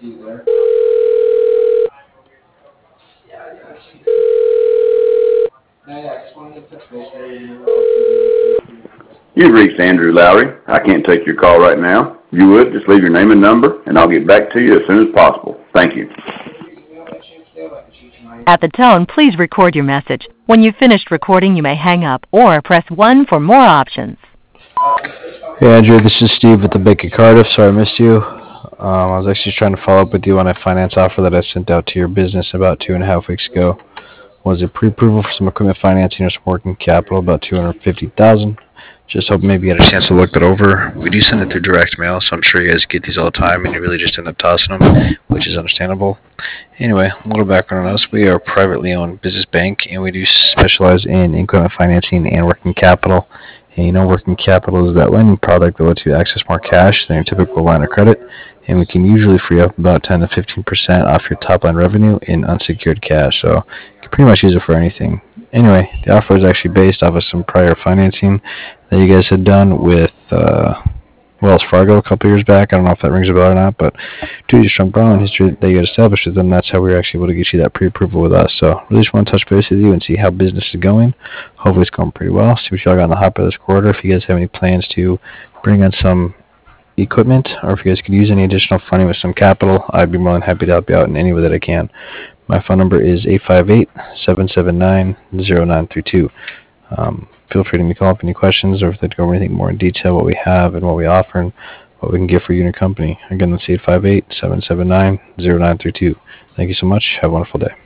You've reached Andrew Lowry. I can't take your call right now. If you would, just leave your name and number, and I'll get back to you as soon as possible. Thank you. At the tone, please record your message. When you've finished recording, you may hang up or press 1 for more options. Hey Andrew, this is Steve with the Bank of Cardiff. Sorry I missed you. I was actually trying to follow up with you on a finance offer that I sent out to your business about 2.5 weeks ago. Was it pre-approval for some equipment financing or some working capital, about $250,000? Just hope maybe you had a chance to look that over. We do send it through direct mail, so I'm sure you guys get these all the time, and you really just end up tossing them, which is understandable. Anyway, a little background on us. We are a privately owned business bank, and we do specialize in equipment financing and working capital. And working capital is that lending product that lets you access more cash than your typical line of credit, and we can usually free up about 10 to 15% off your top line revenue in unsecured cash. So you can pretty much use it for anything. Anyway, the offer is actually based off of some prior financing that you guys had done with Wells Fargo a couple years back. I don't know if that rings a bell or not, but due to your strong borrowing history that you had established with them, that's how we were actually able to get you that pre-approval with us. So really just want to touch base with you and see how business is going. Hopefully it's going pretty well. See what y'all got on the hopper this quarter. If you guys have any plans to bring in some equipment, or if you guys could use any additional funding with some capital, I'd be more than happy to help you out in any way that I can. My phone number is 858-779-0932. Feel free to give me a call if any questions, or if they'd go over anything more in detail, what we have and what we offer and what we can get for you and your company. Again, that's 858-779-0932. Thank you so much. Have a wonderful day.